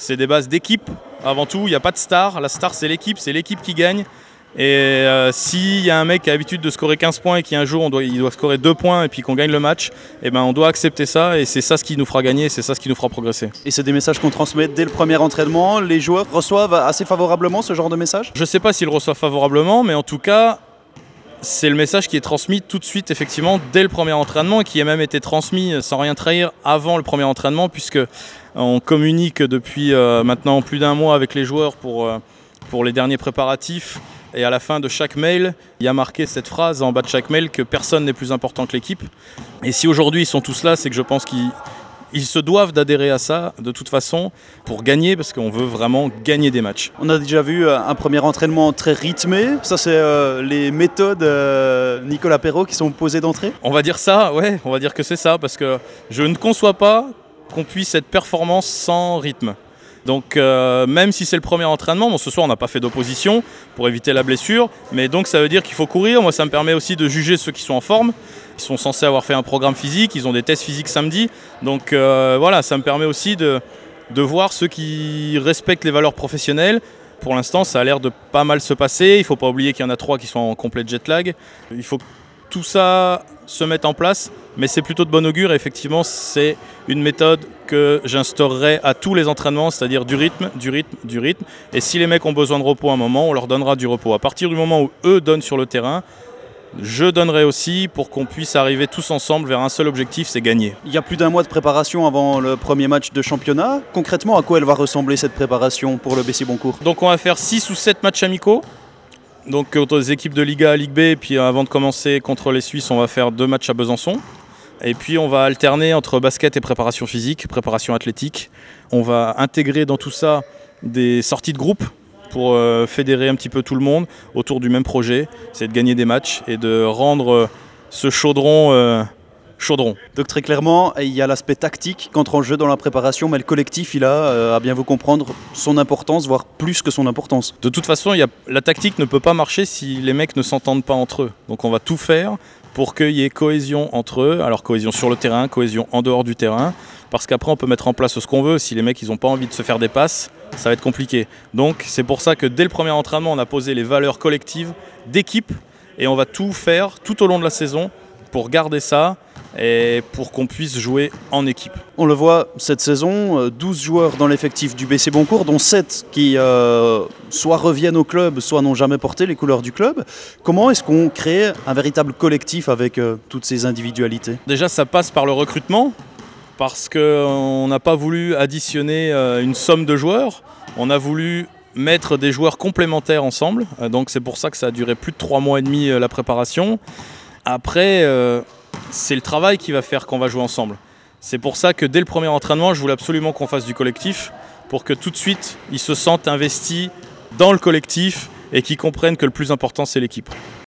C'est des bases d'équipe avant tout, il n'y a pas de star. La star c'est l'équipe qui gagne. Et s'il y a un mec qui a l'habitude de scorer 15 points et qui un jour il doit scorer 2 points et puis qu'on gagne le match, eh ben, on doit accepter ça et c'est ça ce qui nous fera gagner, c'est ça ce qui nous fera progresser. Et c'est des messages qu'on transmet dès le premier entraînement. Les joueurs reçoivent assez favorablement ce genre de message? Je ne sais pas s'ils le reçoivent favorablement, mais en tout cas, c'est le message qui est transmis tout de suite, effectivement, dès le premier entraînement et qui a même été transmis sans rien trahir avant le premier entraînement, puisque on communique depuis maintenant plus d'un mois avec les joueurs pour les derniers préparatifs. Et à la fin de chaque mail, il y a marqué cette phrase en bas de chaque mail que personne n'est plus important que l'équipe. Et si aujourd'hui ils sont tous là, c'est que je pense qu'ils se doivent d'adhérer à ça de toute façon pour gagner, parce qu'on veut vraiment gagner des matchs. On a déjà vu un premier entraînement très rythmé. Ça, c'est les méthodes Nicolas Perrault qui sont posées d'entrée? On va dire ça, ouais, on va dire que c'est ça, parce que je ne conçois pas qu'on puisse être performance sans rythme. Donc même si c'est le premier entraînement, bon, ce soir on n'a pas fait d'opposition pour éviter la blessure, mais donc ça veut dire qu'il faut courir. Moi ça me permet aussi de juger ceux qui sont en forme. Ils sont censés avoir fait un programme physique, ils ont des tests physiques samedi. Donc voilà, ça me permet aussi de voir ceux qui respectent les valeurs professionnelles. Pour l'instant ça a l'air de pas mal se passer. Il ne faut pas oublier qu'il y en a 3 qui sont en complet jet lag. Il faut que tout ça se mette en place, mais c'est plutôt de bon augure et effectivement c'est une méthode que j'instaurerai à tous les entraînements, c'est-à-dire du rythme. Et si les mecs ont besoin de repos à un moment, on leur donnera du repos. À partir du moment où eux donnent sur le terrain, je donnerai aussi pour qu'on puisse arriver tous ensemble vers un seul objectif, c'est gagner. Il y a plus d'un mois de préparation avant le premier match de championnat. Concrètement, à quoi elle va ressembler cette préparation pour le BC Boncourt? Donc on va faire 6 ou 7 matchs amicaux. Donc contre les équipes de Liga A, Ligue B, et puis avant de commencer contre les Suisses, on va faire 2 matchs à Besançon. Et puis on va alterner entre basket et préparation physique, préparation athlétique. On va intégrer dans tout ça des sorties de groupe pour fédérer un petit peu tout le monde autour du même projet. C'est de gagner des matchs et de rendre ce chaudron chaudron. Donc très clairement, il y a l'aspect tactique qui entre en jeu dans la préparation, mais le collectif, il a, à bien vous comprendre, son importance, voire plus que son importance. De toute façon, la tactique ne peut pas marcher si les mecs ne s'entendent pas entre eux. Donc on va tout faire pour qu'il y ait cohésion entre eux. Alors cohésion sur le terrain, cohésion en dehors du terrain. Parce qu'après, on peut mettre en place ce qu'on veut. Si les mecs, ils n'ont pas envie de se faire des passes, ça va être compliqué. Donc c'est pour ça que dès le premier entraînement, on a posé les valeurs collectives d'équipe. Et on va tout faire tout au long de la saison pour garder ça et pour qu'on puisse jouer en équipe. On le voit cette saison, 12 joueurs dans l'effectif du BC Boncourt, dont 7 qui soit reviennent au club, soit n'ont jamais porté les couleurs du club. Comment est-ce qu'on crée un véritable collectif avec toutes ces individualités? Déjà, ça passe par le recrutement, parce qu'on n'a pas voulu additionner une somme de joueurs. On a voulu mettre des joueurs complémentaires ensemble. Donc c'est pour ça que ça a duré plus de 3 mois et demi la préparation. Après, c'est le travail qui va faire qu'on va jouer ensemble. C'est pour ça que dès le premier entraînement, je voulais absolument qu'on fasse du collectif pour que tout de suite, ils se sentent investis dans le collectif et qu'ils comprennent que le plus important, c'est l'équipe.